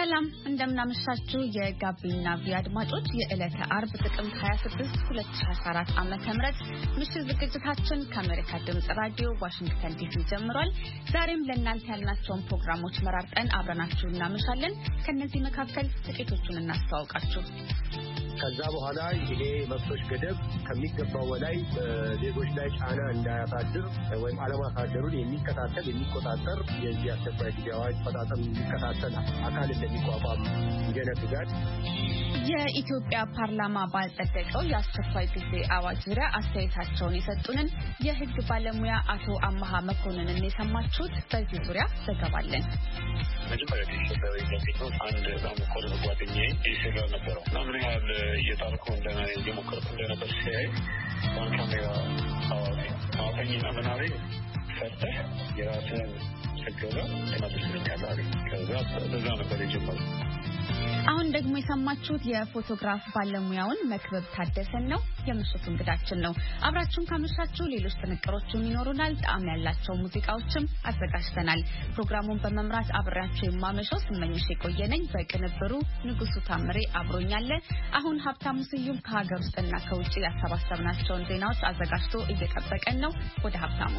ሰላም እንደምናመሻችሁ የጋቢና አድማጮች የዕለተ አርብ ጥቅምት 26 2014 ዓ.ም ምሽት ዝግጅታችን ከአሜሪካ ድምጽ ራዲዮ ዋሽንግተን ዲሲ ጀምሯል። ዛሬም ለእናንተ ያልናቸውን ፕሮግራሞች መራርጠን አብረናችሁ እናመሻለን። ከነዚህ መካከል ጥቂቶቹን እናስተዋውቃችሁ። ከዛ በኋላ ይሄ መብቶች ገደብ ከሚገባው በላይ ዜጎች ላይ ጫና እንዳያሳድር ወይም አለማሳደሩን የሚከታተል የሚቆጣጠር የዚህ አስቸኳይ ጊዜ አዋጅ ፈጻጸም የሚከታተል አካል እንደሚቋቋም ይደነግጋል። የኢትዮጵያ ፓርላማ ባጸደቀው የአስቸኳይ ጊዜ አዋጅ ዙሪያ አስተያየታቸውን የሰጡንን የሕግ ባለሙያ አቶ አማሃ መኮንንን የሰማችሁት። በዚህ ዙሪያ ዘገባለን። መጀመሪያ ኢትዮጵያዊ ነው አንድ አመቆር ጓደኛዬ ይሰራ ነበር እና ምን ያህል እየጣልኩ እየሞከርኩ እንደነበር ሲያይ ካሜራ አዋቂና ምናሌ ፈተህ የራስህን ስገባ ተመልሰህ ከዛ በዛ ነበር የጀመረው። አሁን ደግሞ የሰማችሁት የፎቶግራፍ ባለሙያውን መክበብ ታደሰን ነው። የምሽቱ እንግዳችን ነው። አብራችሁን ካመሻችሁ ሌሎች ጥንቅሮችም ይኖሩናል። ጣዕም ያላቸው ሙዚቃዎችም አዘጋጅተናል። ፕሮግራሙን በመምራት አብሬያችሁ የማመሸው ስመኝሽ የቆየነኝ፣ በቅንብሩ ንጉሱ ታምሬ አብሮኛለ። አሁን ሀብታሙ ስዩም ከሀገር ውስጥና ከውጭ ያሰባሰብናቸውን ዜናዎች አዘጋጅቶ እየጠበቀን ነው። ወደ ሀብታሙ።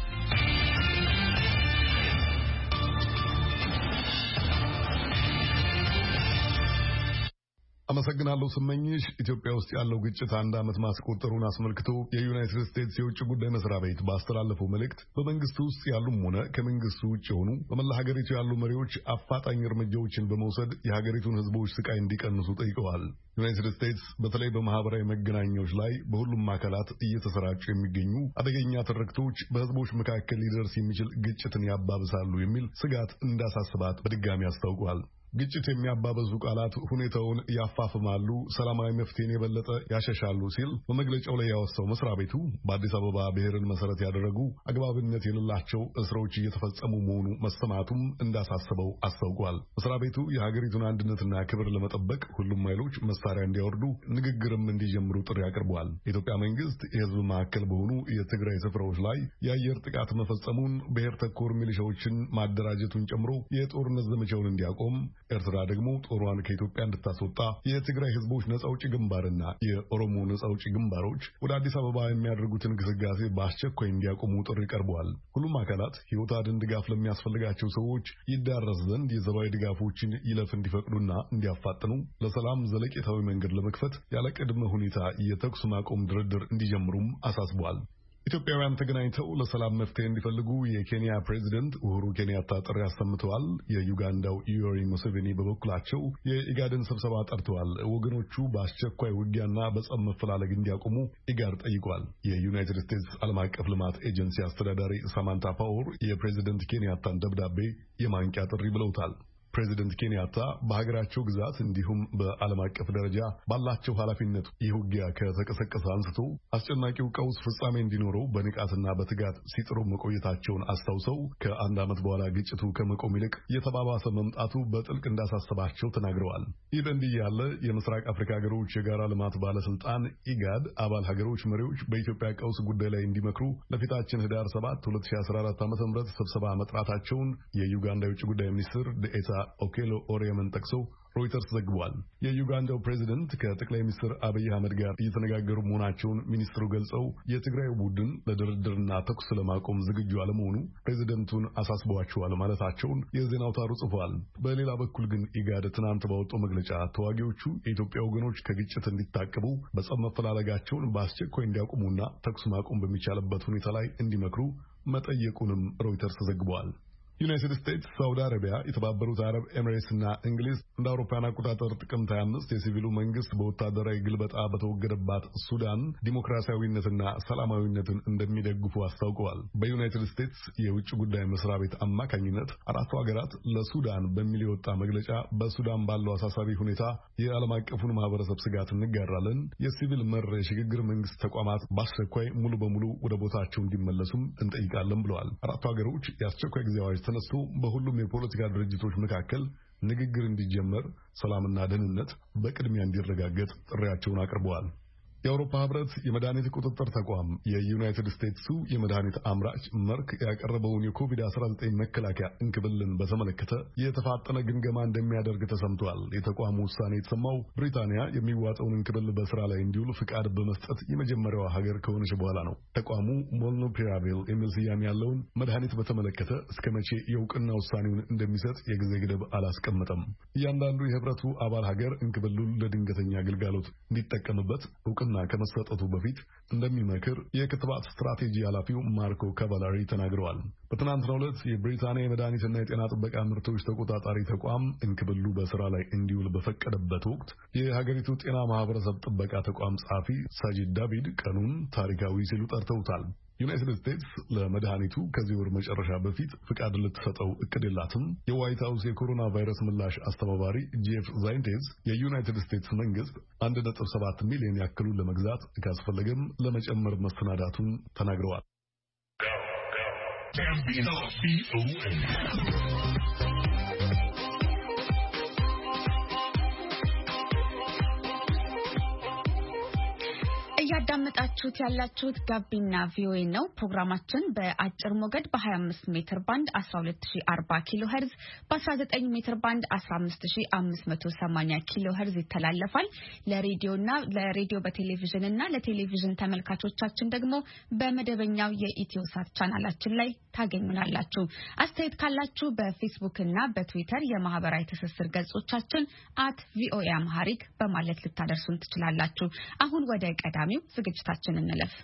አመሰግናለሁ ስመኝሽ። ኢትዮጵያ ውስጥ ያለው ግጭት አንድ ዓመት ማስቆጠሩን አስመልክቶ የዩናይትድ ስቴትስ የውጭ ጉዳይ መስሪያ ቤት ባስተላለፈው መልእክት በመንግስቱ ውስጥ ያሉም ሆነ ከመንግስቱ ውጭ የሆኑ በመላ ሀገሪቱ ያሉ መሪዎች አፋጣኝ እርምጃዎችን በመውሰድ የሀገሪቱን ሕዝቦች ስቃይ እንዲቀንሱ ጠይቀዋል። ዩናይትድ ስቴትስ በተለይ በማህበራዊ መገናኛዎች ላይ በሁሉም አካላት እየተሰራጩ የሚገኙ አደገኛ ትርክቶች በሕዝቦች መካከል ሊደርስ የሚችል ግጭትን ያባብሳሉ የሚል ስጋት እንዳሳስባት በድጋሚ አስታውቋል። ግጭት የሚያባበዙ ቃላት ሁኔታውን ያፋፍማሉ፣ ሰላማዊ መፍትሄን የበለጠ ያሸሻሉ ሲል በመግለጫው ላይ ያወሳው መስሪያ ቤቱ በአዲስ አበባ ብሔርን መሰረት ያደረጉ አግባብነት የሌላቸው እስሮች እየተፈጸሙ መሆኑ መሰማቱም እንዳሳስበው አስታውቋል። መስሪያ ቤቱ የሀገሪቱን አንድነትና ክብር ለመጠበቅ ሁሉም ኃይሎች መሳሪያ እንዲያወርዱ፣ ንግግርም እንዲጀምሩ ጥሪ አቅርበዋል። የኢትዮጵያ መንግስት የህዝብ ማዕከል በሆኑ የትግራይ ስፍራዎች ላይ የአየር ጥቃት መፈጸሙን፣ ብሔር ተኮር ሚሊሻዎችን ማደራጀቱን ጨምሮ የጦርነት ዘመቻውን እንዲያቆም፣ ኤርትራ ደግሞ ጦሯን ከኢትዮጵያ እንድታስወጣ፣ የትግራይ ህዝቦች ነጻ አውጪ ግንባርና የኦሮሞ ነጻ አውጪ ግንባሮች ወደ አዲስ አበባ የሚያደርጉትን ግስጋሴ በአስቸኳይ እንዲያቆሙ ጥሪ ቀርበዋል። ሁሉም አካላት ህይወት አድን ድጋፍ ለሚያስፈልጋቸው ሰዎች ይዳረስ ዘንድ የሰብአዊ ድጋፎችን ይለፍ እንዲፈቅዱና እንዲያፋጥኑ፣ ለሰላም ዘለቄታዊ መንገድ ለመክፈት ያለ ቅድመ ሁኔታ የተኩስ ማቆም ድርድር እንዲጀምሩም አሳስበዋል። ኢትዮጵያውያን ተገናኝተው ለሰላም መፍትሄ እንዲፈልጉ የኬንያ ፕሬዚደንት ኡሁሩ ኬንያታ ጥሪ አሰምተዋል። የዩጋንዳው ዩዌሪ ሙሴቬኒ በበኩላቸው የኢጋድን ስብሰባ ጠርተዋል። ወገኖቹ በአስቸኳይ ውጊያና በጸብ መፈላለግ እንዲያቆሙ ኢጋድ ጠይቋል። የዩናይትድ ስቴትስ ዓለም አቀፍ ልማት ኤጀንሲ አስተዳዳሪ ሳማንታ ፓወር የፕሬዚደንት ኬንያታን ደብዳቤ የማንቂያ ጥሪ ብለውታል። ፕሬዚደንት ኬንያታ በሀገራቸው ግዛት እንዲሁም በዓለም አቀፍ ደረጃ ባላቸው ኃላፊነት ይህ ውጊያ ከተቀሰቀሰ አንስቶ አስጨናቂው ቀውስ ፍጻሜ እንዲኖረው በንቃትና በትጋት ሲጥሩ መቆየታቸውን አስታውሰው ከአንድ ዓመት በኋላ ግጭቱ ከመቆም ይልቅ እየተባባሰ መምጣቱ በጥልቅ እንዳሳሰባቸው ተናግረዋል። ይህ በእንዲህ ያለ የምስራቅ አፍሪካ ሀገሮች የጋራ ልማት ባለስልጣን ኢጋድ አባል ሀገሮች መሪዎች በኢትዮጵያ ቀውስ ጉዳይ ላይ እንዲመክሩ ለፊታችን ህዳር 7 2014 ዓ.ም ስብሰባ መጥራታቸውን የዩጋንዳ የውጭ ጉዳይ ሚኒስትር ዴኤታ ኦኬሎ ኦሪየምን ጠቅሶ ሮይተርስ ዘግቧል። የዩጋንዳው ፕሬዚደንት ከጠቅላይ ሚኒስትር አብይ አህመድ ጋር እየተነጋገሩ መሆናቸውን ሚኒስትሩ ገልጸው የትግራይ ቡድን ለድርድርና ተኩስ ለማቆም ዝግጁ አለመሆኑ ፕሬዚደንቱን አሳስበዋቸዋል ማለታቸውን የዜና አውታሩ ጽፏል። በሌላ በኩል ግን ኢጋድ ትናንት ባወጣው መግለጫ ተዋጊዎቹ የኢትዮጵያ ወገኖች ከግጭት እንዲታቀቡ፣ በጸብ መፈላለጋቸውን በአስቸኳይ እንዲያቆሙና ተኩስ ማቆም በሚቻልበት ሁኔታ ላይ እንዲመክሩ መጠየቁንም ሮይተርስ ዘግቧል። ዩናይትድ ስቴትስ፣ ሳውዲ አረቢያ፣ የተባበሩት አረብ ኤሚሬትስና እንግሊዝ እንደ አውሮፓውያን አቆጣጠር ጥቅምት 25 የሲቪሉ መንግስት በወታደራዊ ግልበጣ በተወገደባት ሱዳን ዲሞክራሲያዊነትና ሰላማዊነትን እንደሚደግፉ አስታውቀዋል። በዩናይትድ ስቴትስ የውጭ ጉዳይ መስሪያ ቤት አማካኝነት አራቱ ሀገራት ለሱዳን በሚል የወጣ መግለጫ በሱዳን ባለው አሳሳቢ ሁኔታ የዓለም አቀፉን ማህበረሰብ ስጋት እንጋራለን፣ የሲቪል መር የሽግግር መንግስት ተቋማት በአስቸኳይ ሙሉ በሙሉ ወደ ቦታቸው እንዲመለሱም እንጠይቃለን ብለዋል። አራቱ ሀገሮች የአስቸኳይ ጊዜ አዋጅ ተነስቶ በሁሉም የፖለቲካ ድርጅቶች መካከል ንግግር እንዲጀመር፣ ሰላምና ደህንነት በቅድሚያ እንዲረጋገጥ ጥሪያቸውን አቅርበዋል። የአውሮፓ ህብረት የመድኃኒት ቁጥጥር ተቋም የዩናይትድ ስቴትሱ የመድኃኒት አምራች መርክ ያቀረበውን የኮቪድ-19 መከላከያ እንክብልን በተመለከተ የተፋጠነ ግምገማ እንደሚያደርግ ተሰምቷል። የተቋሙ ውሳኔ የተሰማው ብሪታንያ የሚዋጠውን እንክብል በስራ ላይ እንዲውል ፍቃድ በመስጠት የመጀመሪያዋ ሀገር ከሆነች በኋላ ነው። ተቋሙ ሞልኑፒራቪል የሚል ስያሜ ያለውን መድኃኒት በተመለከተ እስከ መቼ የእውቅና ውሳኔውን እንደሚሰጥ የጊዜ ገደብ አላስቀመጠም። እያንዳንዱ የህብረቱ አባል ሀገር እንክብሉን ለድንገተኛ አገልግሎት እንዲጠቀምበት እውቅና ከመሰጠቱ በፊት እንደሚመክር የክትባት ስትራቴጂ ኃላፊው ማርኮ ካቫላሪ ተናግረዋል። በትናንትናው ዕለት የብሪታንያ የመድኃኒትና የጤና ጥበቃ ምርቶች ተቆጣጣሪ ተቋም እንክብሉ በስራ ላይ እንዲውል በፈቀደበት ወቅት የሀገሪቱ ጤና ማህበረሰብ ጥበቃ ተቋም ጸሐፊ ሳጂድ ዳቪድ ቀኑን ታሪካዊ ሲሉ ጠርተውታል። ዩናይትድ ስቴትስ ለመድኃኒቱ ከዚህ ወር መጨረሻ በፊት ፍቃድ ልትሰጠው እቅድ የላትም። የዋይት ሀውስ የኮሮና ቫይረስ ምላሽ አስተባባሪ ጄፍ ዛይንቴዝ የዩናይትድ ስቴትስ መንግስት 1.7 ሚሊዮን ያክሉን ለመግዛት ካስፈለገም ለመጨመር መሰናዳቱን ተናግረዋል። እያዳመጣችሁት ያላችሁት ጋቢና ቪኦኤ ነው። ፕሮግራማችን በአጭር ሞገድ በ25 ሜትር ባንድ 12040 ኪሎ ሄርዝ በ19 ሜትር ባንድ 15580 ኪሎ ሄርዝ ይተላለፋል። ለሬዲዮ በቴሌቪዥን እና ለቴሌቪዥን ተመልካቾቻችን ደግሞ በመደበኛው የኢትዮሳት ቻናላችን ላይ ታገኙናላችሁ። አስተያየት ካላችሁ በፌስቡክ እና በትዊተር የማህበራዊ ትስስር ገጾቻችን @ቪኦኤ አምሃሪክ በማለት ልታደርሱን ትችላላችሁ። አሁን ወደ ቀዳሚው ዝግጅታችን እንለፍ።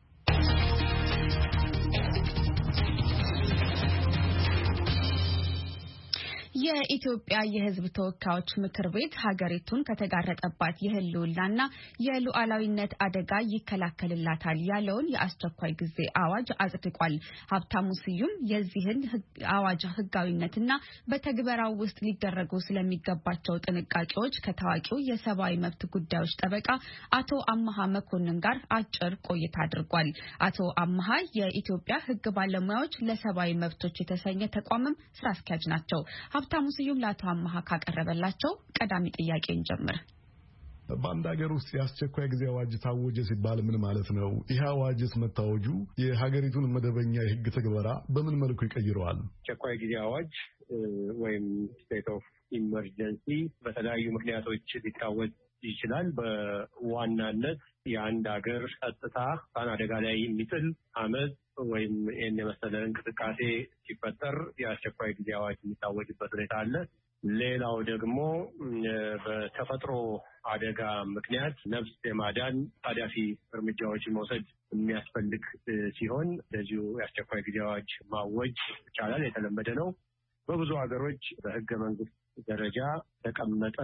የኢትዮጵያ የሕዝብ ተወካዮች ምክር ቤት ሀገሪቱን ከተጋረጠባት የህልውናና የሉዓላዊነት አደጋ ይከላከልላታል ያለውን የአስቸኳይ ጊዜ አዋጅ አጽድቋል። ሀብታሙ ስዩም የዚህን አዋጅ ህጋዊነትና በተግበራው ውስጥ ሊደረጉ ስለሚገባቸው ጥንቃቄዎች ከታዋቂው የሰብአዊ መብት ጉዳዮች ጠበቃ አቶ አመሃ መኮንን ጋር አጭር ቆይታ አድርጓል። አቶ አመሃ የኢትዮጵያ ህግ ባለሙያዎች ለሰብአዊ መብቶች የተሰኘ ተቋምም ስራ አስኪያጅ ናቸው። ሀብታሙ ስዩም ለአቶ አመሃ ካቀረበላቸው ቀዳሚ ጥያቄ እንጀምር። በአንድ ሀገር ውስጥ የአስቸኳይ ጊዜ አዋጅ ታወጀ ሲባል ምን ማለት ነው? ይህ አዋጅስ መታወጁ የሀገሪቱን መደበኛ የህግ ተግባራ በምን መልኩ ይቀይረዋል? አስቸኳይ ጊዜ አዋጅ ወይም ስቴት ኦፍ ኢመርጀንሲ በተለያዩ ምክንያቶች ሊታወጅ ይችላል። በዋናነት የአንድ ሀገር ጸጥታ አደጋ ላይ የሚጥል አመጽ ወይም ይህን የመሰለ እንቅስቃሴ ሲፈጠር የአስቸኳይ ጊዜ አዋጅ የሚታወጅበት ሁኔታ አለ። ሌላው ደግሞ በተፈጥሮ አደጋ ምክንያት ነፍስ የማዳን አጣዳፊ እርምጃዎችን መውሰድ የሚያስፈልግ ሲሆን እንደዚሁ የአስቸኳይ ጊዜ አዋጅ ማወጅ ይቻላል። የተለመደ ነው። በብዙ ሀገሮች በህገ መንግስት ደረጃ ተቀመጠ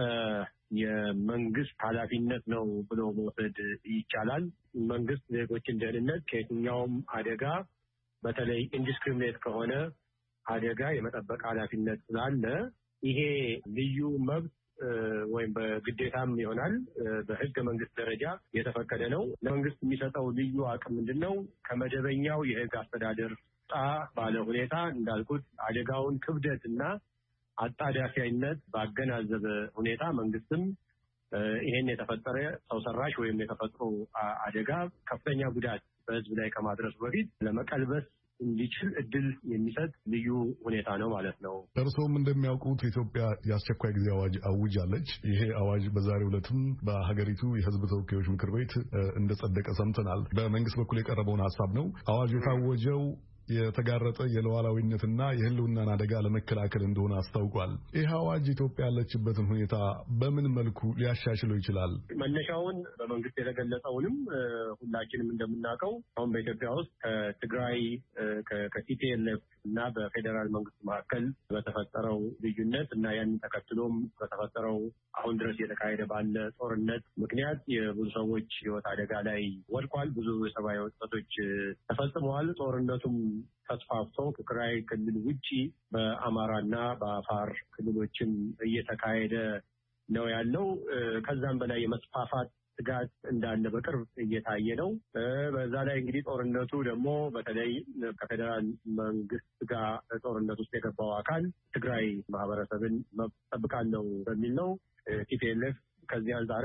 የመንግስት ኃላፊነት ነው ብሎ መውሰድ ይቻላል። መንግስት ዜጎችን ደህንነት ከየትኛውም አደጋ በተለይ ኢንዲስክሪሚኔት ከሆነ አደጋ የመጠበቅ ኃላፊነት ስላለ ይሄ ልዩ መብት ወይም በግዴታም ይሆናል በህገ መንግስት ደረጃ የተፈቀደ ነው። ለመንግስት የሚሰጠው ልዩ አቅም ምንድነው? ከመደበኛው የህግ አስተዳደር ባለ ሁኔታ እንዳልኩት አደጋውን ክብደት እና አጣዳፊነት ባገናዘበ ሁኔታ መንግስትም ይሄን የተፈጠረ ሰው ሰራሽ ወይም የተፈጥሮ አደጋ ከፍተኛ ጉዳት በህዝብ ላይ ከማድረሱ በፊት ለመቀልበስ እንዲችል እድል የሚሰጥ ልዩ ሁኔታ ነው ማለት ነው። እርስዎም እንደሚያውቁት ኢትዮጵያ የአስቸኳይ ጊዜ አዋጅ አውጃለች። ይሄ አዋጅ በዛሬው ዕለትም በሀገሪቱ የህዝብ ተወካዮች ምክር ቤት እንደጸደቀ ሰምተናል። በመንግስት በኩል የቀረበውን ሀሳብ ነው። አዋጁ የታወጀው የተጋረጠ የሉዓላዊነትና የህልውናን አደጋ ለመከላከል እንደሆነ አስታውቋል። ይህ አዋጅ ኢትዮጵያ ያለችበትን ሁኔታ በምን መልኩ ሊያሻሽለው ይችላል? መነሻውን በመንግስት የተገለጸውንም ሁላችንም እንደምናውቀው አሁን በኢትዮጵያ ውስጥ ከትግራይ ከቲፒኤልኤፍ እና በፌዴራል መንግስት መካከል በተፈጠረው ልዩነት እና ያንን ተከትሎም በተፈጠረው አሁን ድረስ የተካሄደ ባለ ጦርነት ምክንያት የብዙ ሰዎች ህይወት አደጋ ላይ ወድቋል። ብዙ የሰብአዊ ጥሰቶች ተፈጽመዋል። ጦርነቱም ተስፋፍቶ ከትግራይ ክልል ውጪ በአማራና በአፋር ክልሎችም እየተካሄደ ነው ያለው። ከዛም በላይ የመስፋፋት ስጋት እንዳለ በቅርብ እየታየ ነው። በዛ ላይ እንግዲህ ጦርነቱ ደግሞ በተለይ ከፌዴራል መንግስት ጋር ጦርነት ውስጥ የገባው አካል ትግራይ ማህበረሰብን መብት ጠብቃለሁ በሚል ነው። ቲፒኤልኤፍ ከዚህ አንጻርም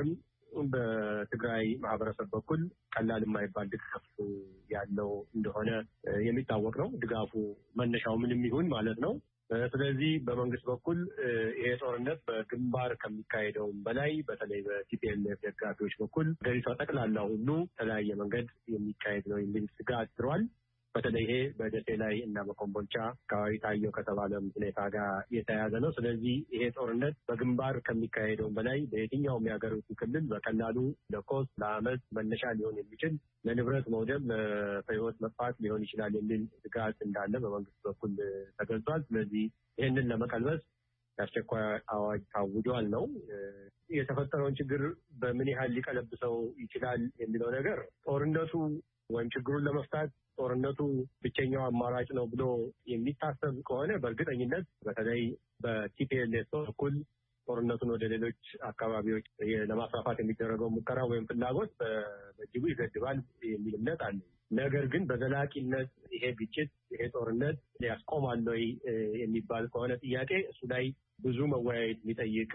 በትግራይ ማህበረሰብ በኩል ቀላል የማይባል ድጋፍ ያለው እንደሆነ የሚታወቅ ነው። ድጋፉ መነሻው ምንም ይሁን ማለት ነው። ስለዚህ በመንግስት በኩል ይሄ ጦርነት በግንባር ከሚካሄደው በላይ በተለይ በቲፒኤልኤፍ ደጋፊዎች በኩል ገሪቷ ጠቅላላ ሁሉ ተለያየ መንገድ የሚካሄድ ነው የሚል ስጋት ድሯል። በተለይ ይሄ በደሴ ላይ እና በኮምቦልቻ አካባቢ ታየው ከተባለ ሁኔታ ጋር የተያያዘ ነው። ስለዚህ ይሄ ጦርነት በግንባር ከሚካሄደው በላይ በየትኛውም የሀገሪቱ ክልል በቀላሉ ለኮስ ለአመት መነሻ ሊሆን የሚችል ለንብረት መውደም ለህይወት መጥፋት ሊሆን ይችላል የሚል ስጋት እንዳለ በመንግስት በኩል ተገልጿል። ስለዚህ ይህንን ለመቀልበስ የአስቸኳይ አዋጅ ታውጇል ነው። የተፈጠረውን ችግር በምን ያህል ሊቀለብሰው ይችላል የሚለው ነገር ጦርነቱ ወይም ችግሩን ለመፍታት ጦርነቱ ብቸኛው አማራጭ ነው ብሎ የሚታሰብ ከሆነ በእርግጠኝነት በተለይ በቲፒኤልኤፍ በኩል ጦርነቱን ወደ ሌሎች አካባቢዎች ለማስፋፋት የሚደረገው ሙከራ ወይም ፍላጎት በእጅጉ ይገድባል የሚል እምነት አለ። ነገር ግን በዘላቂነት ይሄ ግጭት ይሄ ጦርነት ያስቆማል ወይ የሚባል ከሆነ ጥያቄ እሱ ላይ ብዙ መወያየት የሚጠይቅ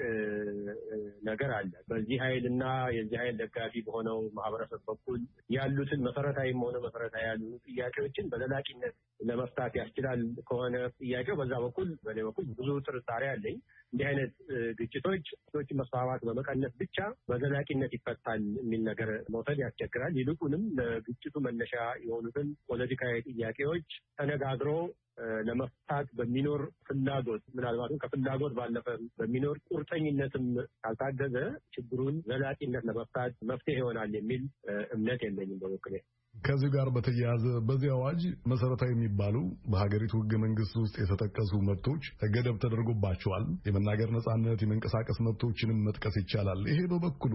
ነገር አለ። በዚህ ኃይልና የዚህ ኃይል ደጋፊ በሆነው ማህበረሰብ በኩል ያሉትን መሰረታዊም ሆነ መሰረታዊ ያሉ ጥያቄዎችን በዘላቂነት ለመፍታት ያስችላል ከሆነ ጥያቄው በዛ በኩል በኔ በኩል ብዙ ጥርጣሬ አለኝ። እንዲህ አይነት ግጭቶች መስፋፋት በመቀነስ ብቻ በዘላቂነት ይፈታል የሚል ነገር መውሰድ ያስቸግራል። ይልቁንም ለግጭቱ መነሻ የሆኑትን ፖለቲካዊ ጥያቄዎች ተነጋግሮ ለመፍታት በሚኖር ፍላጎት ምናልባትም ከፍላጎት ባለፈ በሚኖር ቁርጠኝነትም ካልታገዘ ችግሩን ዘላቂነት ለመፍታት መፍትሄ ይሆናል የሚል እምነት የለኝም በበኩሌ። ከዚህ ጋር በተያያዘ በዚህ አዋጅ መሰረታዊ የሚባሉ በሀገሪቱ ሕገ መንግስት ውስጥ የተጠቀሱ መብቶች ገደብ ተደርጎባቸዋል። የመናገር ነጻነት፣ የመንቀሳቀስ መብቶችንም መጥቀስ ይቻላል። ይሄ በበኩሉ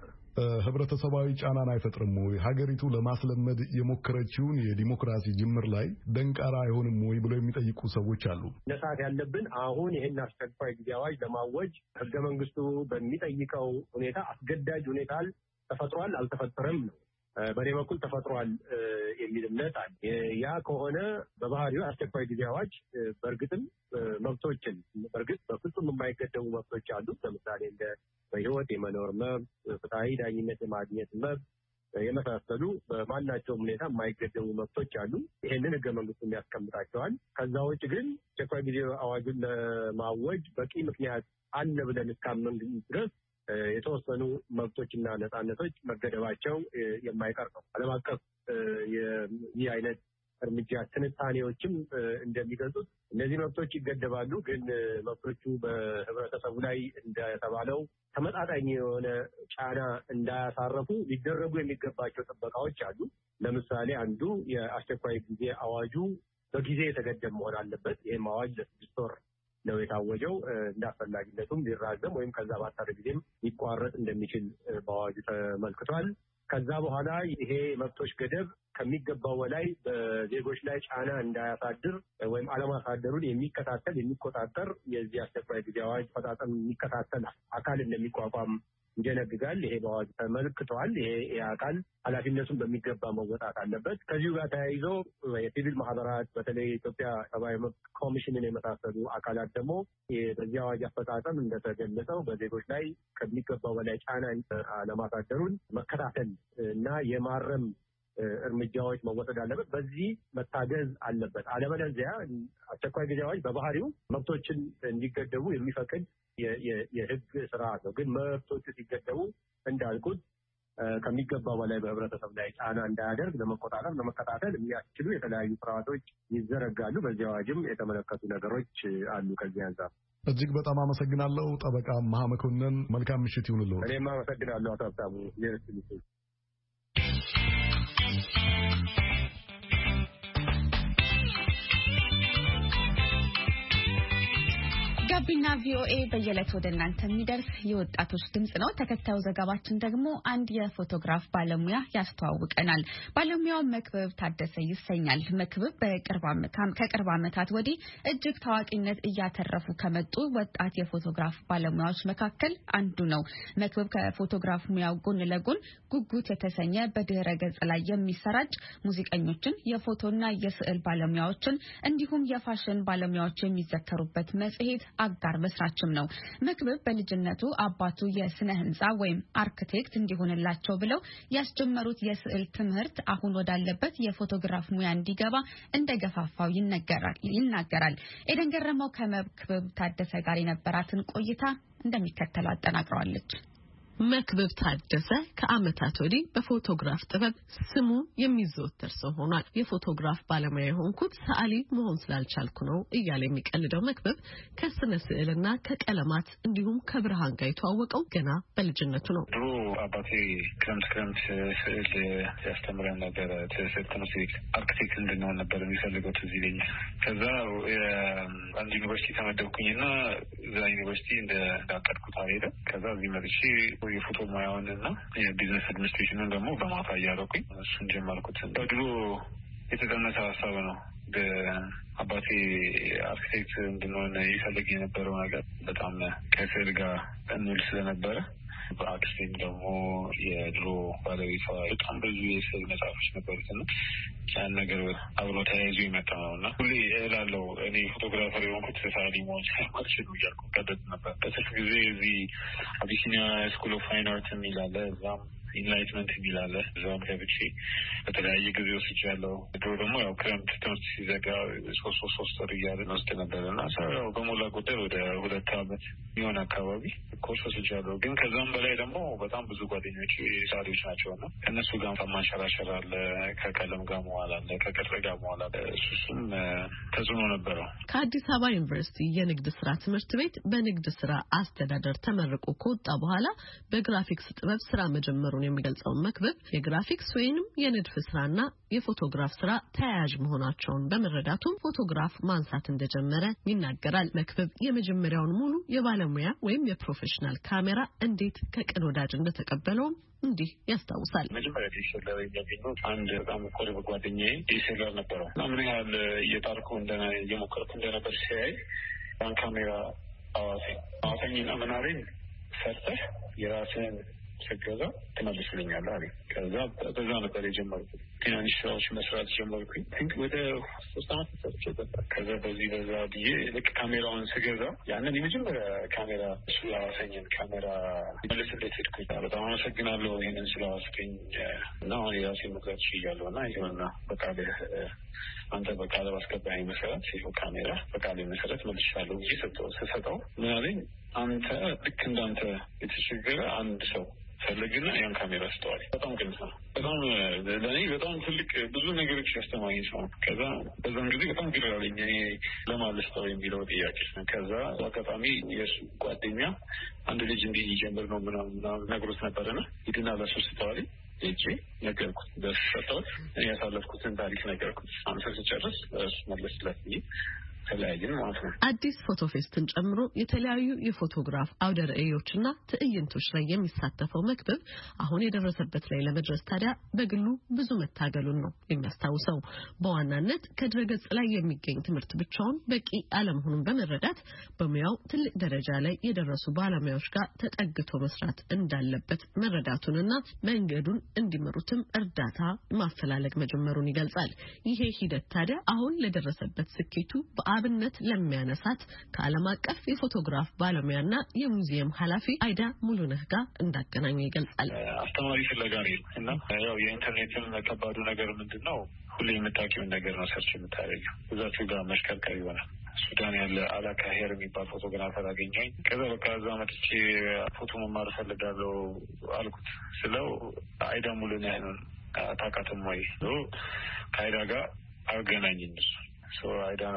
ህብረተሰባዊ ጫናን አይፈጥርም ወይ? ሀገሪቱ ለማስለመድ የሞከረችውን የዲሞክራሲ ጅምር ላይ ደንቃራ አይሆንም ወይ ብለው የሚጠይቁ ሰዎች አሉ። ነሳት ያለብን አሁን ይሄን አስቸኳይ ጊዜ አዋጅ ለማወጅ ሕገ መንግስቱ በሚጠይቀው ሁኔታ አስገዳጅ ሁኔታ ተፈጥሯል አልተፈጠረም ነው። በኔ በኩል ተፈጥሯል የሚል እምነት አለ። ያ ከሆነ በባህሪው አስቸኳይ ጊዜ አዋጅ በእርግጥም መብቶችን በእርግጥ በፍጹም የማይገደቡ መብቶች አሉ። ለምሳሌ እንደ በህይወት የመኖር መብት፣ ፍትሃዊ ዳኝነት የማግኘት መብት የመሳሰሉ በማናቸውም ሁኔታ የማይገደቡ መብቶች አሉ። ይሄንን ህገ መንግስቱ ያስቀምጣቸዋል። ከዛ ውጭ ግን አስቸኳይ ጊዜ አዋጁን ለማወጅ በቂ ምክንያት አለ ብለን እስካመን ድረስ የተወሰኑ መብቶችና ነጻነቶች መገደባቸው የማይቀር ነው። ዓለም አቀፍ ይህ አይነት እርምጃ ትንታኔዎችም እንደሚገልጹት እነዚህ መብቶች ይገደባሉ፣ ግን መብቶቹ በህብረተሰቡ ላይ እንደተባለው ተመጣጣኝ የሆነ ጫና እንዳያሳረፉ ሊደረጉ የሚገባቸው ጥበቃዎች አሉ። ለምሳሌ አንዱ የአስቸኳይ ጊዜ አዋጁ በጊዜ የተገደበ መሆን አለበት። ይህም አዋጅ ለ6 ወር ነው የታወጀው። እንዳስፈላጊነቱም ሊራዘም ወይም ከዛ ባጠረ ጊዜም ሊቋረጥ እንደሚችል በአዋጁ ተመልክቷል። ከዛ በኋላ ይሄ መብቶች ገደብ ከሚገባው በላይ በዜጎች ላይ ጫና እንዳያሳድር ወይም አለማሳደሩን የሚከታተል የሚቆጣጠር የዚህ አስቸኳይ ጊዜ አዋጅ አፈጻጸም የሚከታተል አካል እንደሚቋቋም ይደነግጋል። ይሄ በአዋጅ ተመልክቷል። ይሄ አካል ኃላፊነቱን በሚገባ መወጣት አለበት። ከዚሁ ጋር ተያይዞ የሲቪል ማህበራት በተለይ የኢትዮጵያ ሰብአዊ መብት ኮሚሽንን የመሳሰሉ አካላት ደግሞ በዚህ አዋጅ አፈጻጸም እንደተገለጸው በዜጎች ላይ ከሚገባው በላይ ጫና ለማሳደሩን መከታተል እና የማረም እርምጃዎች መወሰድ አለበት። በዚህ መታገዝ አለበት። አለበለዚያ አስቸኳይ ጊዜ አዋጅ በባህሪው መብቶችን እንዲገደቡ የሚፈቅድ የህግ ስርዓት ነው። ግን መብቶቹ ሲገደቡ እንዳልኩት ከሚገባው በላይ በህብረተሰብ ላይ ጫና እንዳያደርግ ለመቆጣጠር ለመከታተል የሚያስችሉ የተለያዩ ስርዓቶች ይዘረጋሉ። በዚህ አዋጅም የተመለከቱ ነገሮች አሉ። ከዚህ አንጻር እጅግ በጣም አመሰግናለሁ ጠበቃ አምሃ መኮንን። መልካም ምሽት ይሁንልዎ። እኔም አመሰግናለሁ አቶ ሀብታሙ። ጋቢና ቪኦኤ በየዕለቱ ወደ እናንተ የሚደርስ የወጣቶች ድምጽ ነው። ተከታዩ ዘገባችን ደግሞ አንድ የፎቶግራፍ ባለሙያ ያስተዋውቀናል። ባለሙያው መክብብ ታደሰ ይሰኛል። መክብብ ከቅርብ ዓመታት ወዲህ እጅግ ታዋቂነት እያተረፉ ከመጡ ወጣት የፎቶግራፍ ባለሙያዎች መካከል አንዱ ነው። መክብብ ከፎቶግራፍ ሙያው ጎን ለጎን ጉጉት የተሰኘ በድህረ ገጽ ላይ የሚሰራጭ ሙዚቀኞችን፣ የፎቶና የስዕል ባለሙያዎችን እንዲሁም የፋሽን ባለሙያዎች የሚዘከሩበት መጽሔት አጋር መስራችም ነው። መክብብ በልጅነቱ አባቱ የስነ ህንጻ ወይም አርክቴክት እንዲሆንላቸው ብለው ያስጀመሩት የስዕል ትምህርት አሁን ወዳለበት የፎቶግራፍ ሙያ እንዲገባ እንደገፋፋው ይናገራል። ኤደን ገረመው ከመክብብ ታደሰ ጋር የነበራትን ቆይታ እንደሚከተለው አጠናቅረዋለች። መክብብ ታደሰ ከዓመታት ወዲህ በፎቶግራፍ ጥበብ ስሙ የሚዘወተር ሰው ሆኗል። የፎቶግራፍ ባለሙያ የሆንኩት ሰዓሊ መሆን ስላልቻልኩ ነው እያለ የሚቀልደው መክብብ ከስነ ስዕልና ከቀለማት እንዲሁም ከብርሃን ጋር የተዋወቀው ገና በልጅነቱ ነው። ድሮ አባቴ ክረምት ስዕል ያስተምረን ነበር። ስዕል ትምህርት ቤት አርክቴክት እንድንሆን ነበር የሚፈልገው ትዝ ይለኛል። ከዛ አንድ ዩኒቨርሲቲ ተመደብኩኝና እዛ ዩኒቨርሲቲ እንዳቀድኩት አልሄደ። ከዛ እዚህ መጥቼ የፎቶ ሙያውንና የቢዝነስ አድሚኒስትሬሽንን ደግሞ በማታ እያደረኩኝ እሱን ጀመርኩት። ድሮ የተጠነሰ ሀሳብ ነው። አባቴ አርክቴክት እንድንሆን ይፈልግ የነበረው ነገር በጣም ከስዕል ጋር እንውል ስለነበረ በአክስቴም ደግሞ የድሮ ባለቤቷ በጣም ብዙ የስዕል መጽሐፎች ነበሩትና ያን ነገር አብሮ ተያይዞ የመጣ ነው እና ሁሌ እላለሁ እኔ ፎቶግራፈር የሆንኩት ሰዓሊ መሆን ሳይማልችሉ እያልኩ ቀደድ ነበር። በትርፍ ጊዜ እዚህ አቢሲኒያ ስኩል ኦፍ ፋይን አርት የሚል አለ፣ እዛም ኢንላይትመንት የሚል አለ። እዛም ገብቼ በተለያየ ጊዜ ወስጃለሁ። ድሮ ደግሞ ያው ክረምት ትምህርት ሲዘጋ ሶስት ወር እያልን ወስድ ነበር እና ያው በሞላ ጎደል ወደ 2 ዓመት የሚሆን አካባቢ ኮርስ ወስጃለሁ። ግን ከዛም በላይ ደግሞ በጣም ብዙ ጓደኞች ሰዓሊዎች ናቸው እና ከእነሱ ጋር ማንሸራሸር አለ፣ ከቀለም ጋር መዋል አለ፣ ከቅርጽ ጋር መዋል አለ። እሱም ተጽዕኖ ነበረው። ከአዲስ አበባ ዩኒቨርሲቲ የንግድ ስራ ትምህርት ቤት በንግድ ስራ አስተዳደር ተመርቆ ከወጣ በኋላ በግራፊክስ ጥበብ ስራ መጀመሩን የሚገልጸው መክብብ የግራፊክስ ወይንም የንድፍ ስራና የፎቶግራፍ ስራ ተያያዥ መሆናቸውን በመረዳቱም ፎቶግራፍ ማንሳት እንደጀመረ ይናገራል። መክብብ የመጀመሪያውን ሙሉ የባለሙያ ወይም የፕሮፌሽናል ካሜራ እንዴት ከቅን ወዳጅ እንደተቀበለውም እንዲህ ያስታውሳል። መጀመሪያ ዲኤስኤልአር ያገኘሁት አንድ በጣም ቅርብ ጓደኛዬ ዲኤስኤልአር ነበረው እና ምን ያህል እየጣርኩ እየሞከርኩ እንደነበር ሲያይ ያን ካሜራ አዋሳኝና ምናምን ሰርተህ የራስህን ስትገዛ ትመልስልኛለህ አለኝ። ከዛ በዛ ነበር የጀመርኩት። ትናንሽ ስራዎች መስራት ጀመርኩኝ። ወደ 3 ዓመት ሰርቼበታል። ከዛ በዛ ብዬ ልክ ካሜራውን ስገዛ ያንን የመጀመሪያ ካሜራ እሱ ያዋሰኝን ካሜራ መልስለት ሄድኩኝ። በጣም አመሰግናለሁ ይህንን ስለዋስከኝ እና አሁን የራሴ መግዛት ችያለሁ እና ይሆና በቃል አንተ በቃል ባስገባኝ መሰረት ይኸው ካሜራ በቃል መሰረት መልሻለሁ ብዬ ስሰጠው ምን አለኝ፣ አንተ ልክ እንዳንተ የተቸገረ አንድ ሰው ፈልግና ያን ካሜራ ስተዋል። በጣም ግልጽ ነው። በጣም ለእኔ በጣም ትልቅ ብዙ ነገሮች ያስተማኝ ሰው። ከዛ በዛን ጊዜ በጣም ግራ አለኝ እኔ ለማልስተው የሚለው ጥያቄ። ከዛ አጋጣሚ የእሱ ጓደኛ አንድ ልጅ እንዲህ ሊጀምር ነው ምናምን ነግሮት ነበርና ሂድና ለሱ ስተዋል እጄ ነገርኩት። በሰጠሁት ያሳለፍኩትን ታሪክ ነገርኩት። አንተ ስጨርስ እሱ መለስለት ተለያየን ማለት ነው። አዲስ ፎቶ ፌስትን ጨምሮ የተለያዩ የፎቶግራፍ አውደ ርዕዮችና ትዕይንቶች ላይ የሚሳተፈው መክብብ አሁን የደረሰበት ላይ ለመድረስ ታዲያ በግሉ ብዙ መታገሉን ነው የሚያስታውሰው። በዋናነት ከድረገጽ ላይ የሚገኝ ትምህርት ብቻውን በቂ አለመሆኑን በመረዳት በሙያው ትልቅ ደረጃ ላይ የደረሱ ባለሙያዎች ጋር ተጠግቶ መስራት እንዳለበት መረዳቱንና መንገዱን እንዲመሩትም እርዳታ ማፈላለግ መጀመሩን ይገልጻል። ይሄ ሂደት ታዲያ አሁን ለደረሰበት ስኬቱ አብነት ለሚያነሳት ከዓለም አቀፍ የፎቶግራፍ ባለሙያና የሙዚየም ኃላፊ አይዳ ሙሉነህ ጋር እንዳገናኘው ይገልጻል። አስተማሪ ፍለጋ ነው እና ያው የኢንተርኔትም ከባዱ ነገር ምንድነው? ሁሌ የምታውቂውን ነገር ነው ሰርች የምታደርጊው። እዛችሁ ጋር መሽከርከር ይሆናል። ሱዳን ያለ አላካሄር የሚባል ፎቶግራፈር አገኘኝ። ከዛ በቃ እዛ መጥቼ ፎቶ መማር ፈልጋለሁ አልኩት። ስለው አይዳ ሙሉነህ ታውቃትም ወይ? ከአይዳ ጋር አገናኘኝ። አይዳን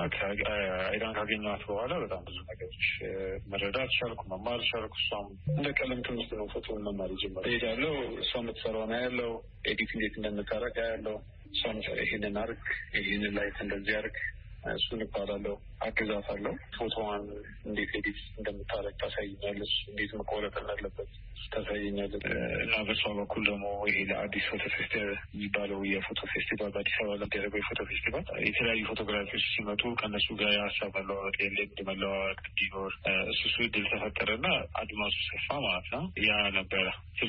ካገኘኋት በኋላ በጣም ብዙ ነገሮች መረዳት ቻልኩ፣ መማር ቻልኩ። እሷም እንደ ቀለም ትምህርት ነው ፎቶን መማር የጀመረው። እሄዳለሁ፣ እሷ የምትሰራው ነው ያለው፣ ኤዲት እንዴት እንደምታረግ ያለው፣ እሷም ይሄንን አርግ፣ ይሄንን ላይት እንደዚህ አርግ፣ እሱን እባላለሁ፣ አግዛታለሁ። ፎቶዋን እንዴት ኤዲት እንደምታረግ ታሳይኛለች፣ እንዴት መቆረጥ እንዳለበት ታሳይኛለች። እና በሷ በኩል ደግሞ ይሄ ለአዲስ ፎቶ ፌስቲቫል የሚባለው የፎቶ ፌስቲቫል በአዲስ አበባ ለሚደረገው የፎቶ ፌስቲቫል የተለያዩ ፎቶግራፊዎች ሲመጡ ከእነሱ ጋር የሀሳብ መለዋወጥ የልምድ መለዋወጥ እንዲኖር እሱ እድል ተፈጠረና አድማሱ ሰፋ ማለት ነው። ያ ነበረ ትልቅ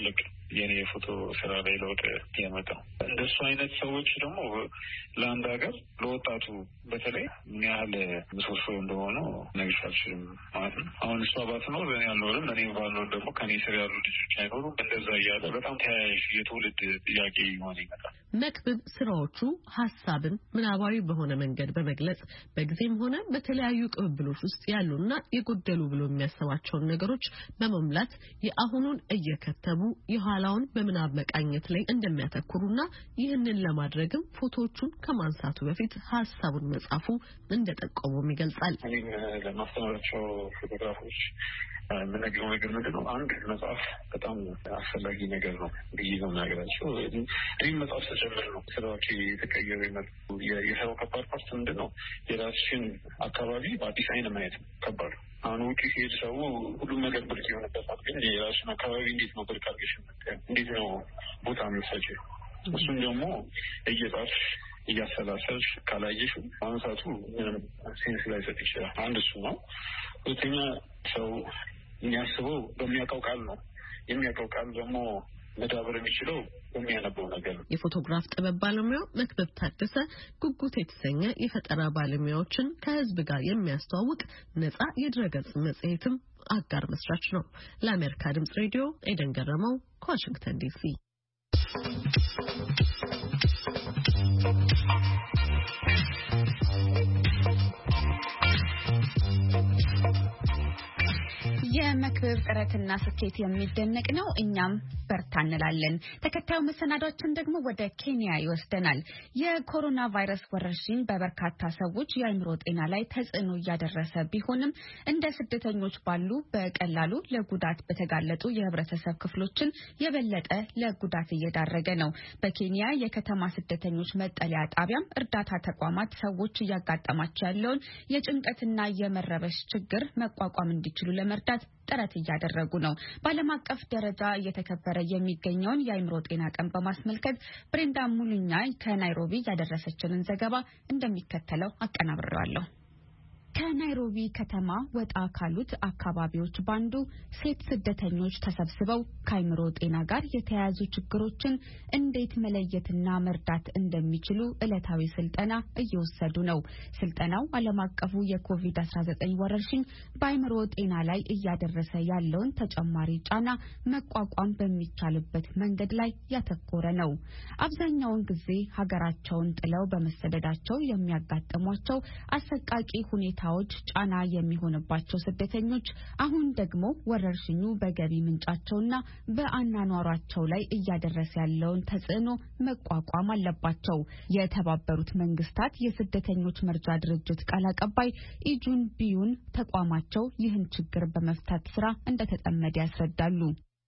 የኔ የፎቶ ስራ ላይ ለውጥ ያመጣው። እንደሱ አይነት ሰዎች ደግሞ ለአንድ ሀገር ለወጣቱ በተለይ ምን ያህል ምሰሶ እንደሆኑ ነግሬሽ አልችልም ማለት ነው። አሁን እሷ ባትኖር እኔ አልኖርም፣ እኔ ባልኖር ደግሞ ከኔ ስር ያሉ ልጆች አይኖሩም። እንደዛ እያለ በጣም ተያያዥ የትውልድ ጥያቄ ይሆን ይመጣል። መክብብ ስራዎቹ ሀሳብን ምናባዊ በሆነ መንገድ በመግለጽ በጊዜም ሆነ በተለያዩ ቅብብሎች ውስጥ ያሉና የጎደሉ ብሎ የሚያስባቸውን ነገሮች በመሙላት የአሁኑን እየከተቡ የኋላውን በምናብ መቃኘት ላይ እንደሚያተኩሩና ይህንን ለማድረግም ፎቶዎቹን ከማንሳቱ በፊት ሀሳቡን መጻፉ እንደጠቆመም ይገልጻል። እኔም ለማስተማራቸው ፎቶግራፎች የምነግረው ነገር ምንድን ነው? አንድ መጽሐፍ በጣም አስፈላጊ ነገር ነው ብዬ ነው የምናገራቸው። እኔም መጽሐፍ ተጨምር ነው ስራዎች የተቀየሩ ይመጡ። የሰው ከባድ ፓርት ምንድን ነው? የራስሽን አካባቢ በአዲስ አይን ማየት ነው ከባድ። አሁን ውጭ ሲሄድ ሰው ሁሉም ነገር ብርቅ የሆነበታል። ግን የራስሽን አካባቢ እንዴት ነው ብርቅ አድርገሽ እንዴት ነው ቦታ ምሰጭ? እሱም ደግሞ እየጻፍሽ እያሰላሰልሽ ካላየሽ ማንሳቱ ምንም ሴንስ ላይሰጥ ይችላል። አንድ እሱ ነው። ሁለተኛ ሰው የሚያስበው በሚያውቀው ቃል ነው። የሚያውቀው ቃል ደግሞ መዳበር የሚችለው በሚያነበው ነገር ነው። የፎቶግራፍ ጥበብ ባለሙያው መክብብ ታደሰ ጉጉት የተሰኘ የፈጠራ ባለሙያዎችን ከህዝብ ጋር የሚያስተዋውቅ ነጻ የድረገጽ መጽሔትም አጋር መስራች ነው። ለአሜሪካ ድምጽ ሬዲዮ ኤደን ገረመው ከዋሽንግተን ዲሲ። የመክብብ ጥረትና ስኬት የሚደነቅ ነው። እኛም በርታ እንላለን። ተከታዩ መሰናዷችን ደግሞ ወደ ኬንያ ይወስደናል። የኮሮና ቫይረስ ወረርሽኝ በበርካታ ሰዎች የአእምሮ ጤና ላይ ተጽዕኖ እያደረሰ ቢሆንም እንደ ስደተኞች ባሉ በቀላሉ ለጉዳት በተጋለጡ የህብረተሰብ ክፍሎችን የበለጠ ለጉዳት እየዳረገ ነው። በኬንያ የከተማ ስደተኞች መጠለያ ጣቢያም እርዳታ ተቋማት ሰዎች እያጋጠማቸው ያለውን የጭንቀትና የመረበሽ ችግር መቋቋም እንዲችሉ ለመርዳት ጥረት እያደረጉ ነው። በዓለም አቀፍ ደረጃ እየተከበረ የሚገኘውን የአእምሮ ጤና ቀን በማስመልከት ብሬንዳ ሙሉኛ ከናይሮቢ ያደረሰችንን ዘገባ እንደሚከተለው አቀናብሬዋለሁ። ከናይሮቢ ከተማ ወጣ ካሉት አካባቢዎች ባንዱ ሴት ስደተኞች ተሰብስበው ከአእምሮ ጤና ጋር የተያያዙ ችግሮችን እንዴት መለየትና መርዳት እንደሚችሉ ዕለታዊ ስልጠና እየወሰዱ ነው። ስልጠናው ዓለም አቀፉ የኮቪድ-19 ወረርሽኝ በአእምሮ ጤና ላይ እያደረሰ ያለውን ተጨማሪ ጫና መቋቋም በሚቻልበት መንገድ ላይ ያተኮረ ነው። አብዛኛውን ጊዜ ሀገራቸውን ጥለው በመሰደዳቸው የሚያጋጥሟቸው አሰቃቂ ሁኔታ ጫና የሚሆንባቸው ስደተኞች አሁን ደግሞ ወረርሽኙ በገቢ ምንጫቸውና በአኗኗራቸው ላይ እያደረሰ ያለውን ተጽዕኖ መቋቋም አለባቸው። የተባበሩት መንግስታት የስደተኞች መርጃ ድርጅት ቃል አቀባይ ኢጁን ቢዩን ተቋማቸው ይህን ችግር በመፍታት ስራ እንደተጠመደ ያስረዳሉ።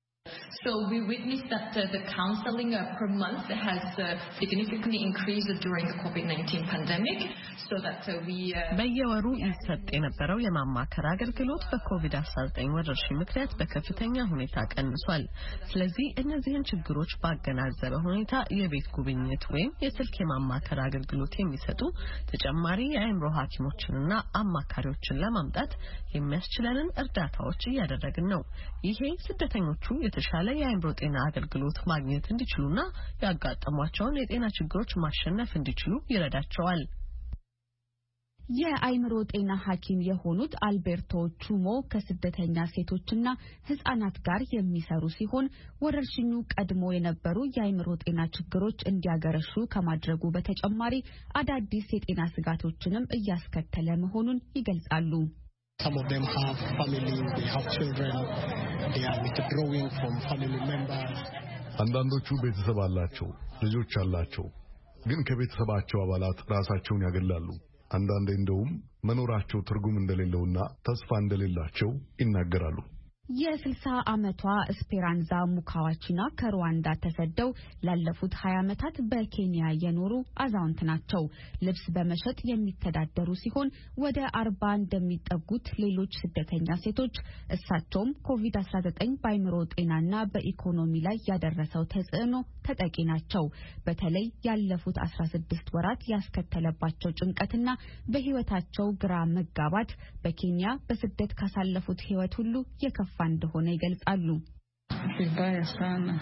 So we witnessed that the counseling per month has significantly increased during the COVID-19 pandemic, so that we በየወሩ ይሰጥ የነበረው የማማከር አገልግሎት በኮቪድ-19 ወረርሽኝ ምክንያት በከፍተኛ ሁኔታ ቀንሷል። ስለዚህ እነዚህን ችግሮች ባገናዘበ ሁኔታ የቤት ጉብኝት ወይም የስልክ የማማከር አገልግሎት የሚሰጡ ተጨማሪ የአእምሮ ሐኪሞችንና አማካሪዎችን ለማምጣት የሚያስችለንን እርዳታዎች እያደረግን ነው። ይሄ ስደተኞቹ የተሻለ የአእምሮ ጤና አገልግሎት ማግኘት እንዲችሉና ያጋጠሟቸውን የጤና ችግሮች ማሸነፍ እንዲችሉ ይረዳቸዋል። የአእምሮ ጤና ሐኪም የሆኑት አልቤርቶ ቹሞ ከስደተኛ ሴቶችና ህጻናት ጋር የሚሰሩ ሲሆን ወረርሽኙ ቀድሞ የነበሩ የአእምሮ ጤና ችግሮች እንዲያገረሹ ከማድረጉ በተጨማሪ አዳዲስ የጤና ስጋቶችንም እያስከተለ መሆኑን ይገልጻሉ። Some of them have family, they have children, they are withdrawing from family members. አንዳንዶቹ ቤተሰብ አላቸው፣ ልጆች አላቸው፣ ግን ከቤተሰባቸው አባላት ራሳቸውን ያገላሉ። አንዳንዴ እንደውም መኖራቸው ትርጉም እንደሌለውና ተስፋ እንደሌላቸው ይናገራሉ። የ60 ዓመቷ ስፔራንዛ ሙካዋቺና ከሩዋንዳ ተሰደው ላለፉት 20 ዓመታት በኬንያ የኖሩ አዛውንት ናቸው። ልብስ በመሸጥ የሚተዳደሩ ሲሆን ወደ 40 እንደሚጠጉት ሌሎች ስደተኛ ሴቶች እሳቸውም ኮቪድ-19 በአእምሮ ጤናና በኢኮኖሚ ላይ ያደረሰው ተጽዕኖ ተጠቂ ናቸው። በተለይ ያለፉት 16 ወራት ያስከተለባቸው ጭንቀትና በህይወታቸው ግራ መጋባት በኬንያ በስደት ካሳለፉት ህይወት ሁሉ የከፋ እንደሆነ ይገልጻሉ። vibaya sana.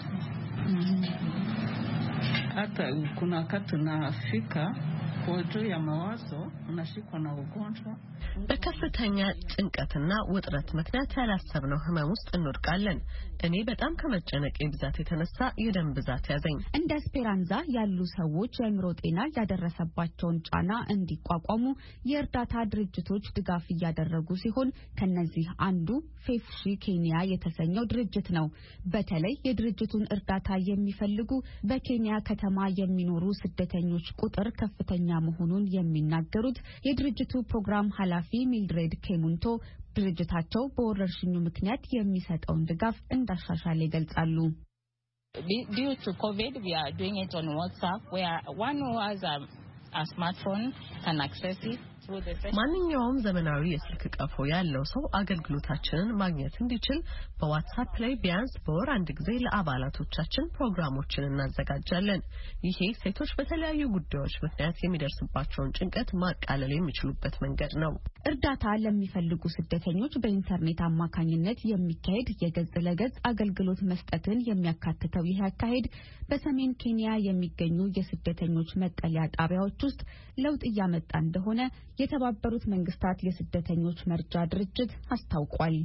Hata kuna wakati tunafika kwa juu ya mawazo unashikwa na ugonjwa በከፍተኛ ጭንቀትና ውጥረት ምክንያት ያላሰብነው ህመም ውስጥ እንወድቃለን። እኔ በጣም ከመጨነቅ ብዛት የተነሳ የደም ብዛት ያዘኝ። እንደ ስፔራንዛ ያሉ ሰዎች የአእምሮ ጤና ያደረሰባቸውን ጫና እንዲቋቋሙ የእርዳታ ድርጅቶች ድጋፍ እያደረጉ ሲሆን ከነዚህ አንዱ ፌፍሺ ኬንያ የተሰኘው ድርጅት ነው። በተለይ የድርጅቱን እርዳታ የሚፈልጉ በኬንያ ከተማ የሚኖሩ ስደተኞች ቁጥር ከፍተኛ መሆኑን የሚናገሩት የድርጅቱ ፕሮግራም ኃላፊ ሚልድሬድ ኬሙንቶ ድርጅታቸው በወረርሽኙ ምክንያት የሚሰጠውን ድጋፍ እንዳሻሻለ ይገልጻሉ። Due to COVID, we are doing it on WhatsApp, where one who has a smartphone can access it. ማንኛውም ዘመናዊ የስልክ ቀፎ ያለው ሰው አገልግሎታችንን ማግኘት እንዲችል በዋትስአፕ ላይ ቢያንስ በወር አንድ ጊዜ ለአባላቶቻችን ፕሮግራሞችን እናዘጋጃለን። ይሄ ሴቶች በተለያዩ ጉዳዮች ምክንያት የሚደርስባቸውን ጭንቀት ማቃለል የሚችሉበት መንገድ ነው። እርዳታ ለሚፈልጉ ስደተኞች በኢንተርኔት አማካኝነት የሚካሄድ የገጽ ለገጽ አገልግሎት መስጠትን የሚያካትተው ይህ አካሄድ በሰሜን ኬንያ የሚገኙ የስደተኞች መጠለያ ጣቢያዎች ውስጥ ለውጥ እያመጣ እንደሆነ የተባበሩት መንግስታት የስደተኞች መርጃ ድርጅት አስታውቋል።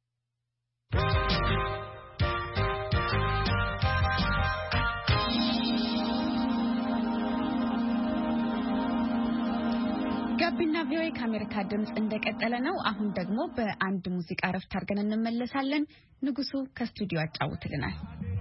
ጋቢና ቪኦኤ ከአሜሪካ ድምጽ እንደቀጠለ ነው። አሁን ደግሞ በአንድ ሙዚቃ ረፍት አድርገን እንመለሳለን። ንጉሱ ከስቱዲዮ ያጫውትልናል።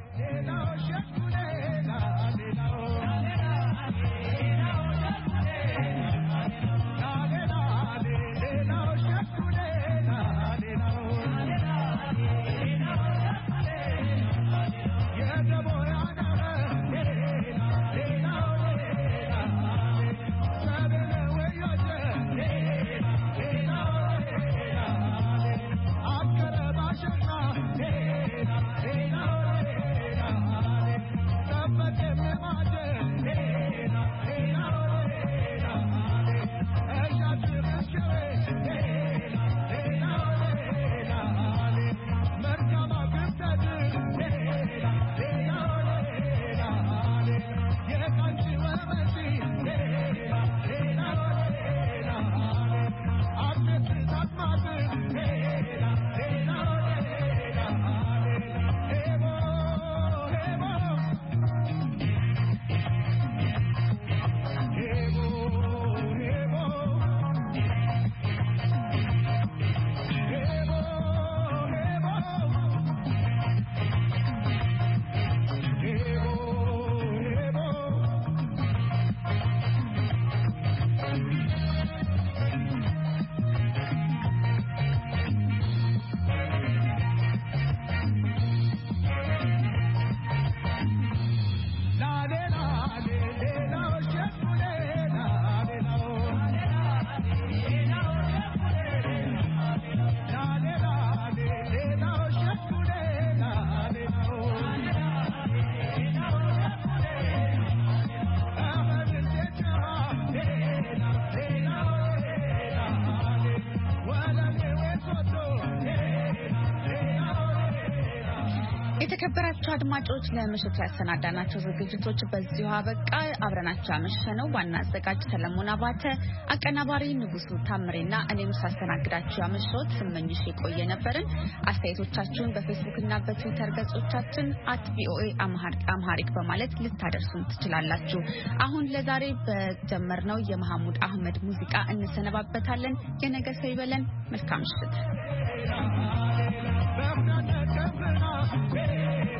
የተከበራችሁ አድማጮች ለምሽቱ ያሰናዳናቸው ዝግጅቶች በዚሁ አበቃ። አብረናችሁ ያመሸነው ዋና አዘጋጅ ሰለሞን አባተ፣ አቀናባሪ ንጉሱ ታምሬና እኔም ሳስተናግዳችሁ ያመሸሁት ስመኝሽ የቆየ ነበርን። አስተያየቶቻችሁን በፌስቡክና በትዊተር ገጾቻችን @voa amharic በማለት ልታደርሱን ትችላላችሁ። አሁን ለዛሬ በጀመርነው የመሐሙድ አህመድ ሙዚቃ እንሰነባበታለን። የነገ ሰው ይበለን። መልካም ምሽት።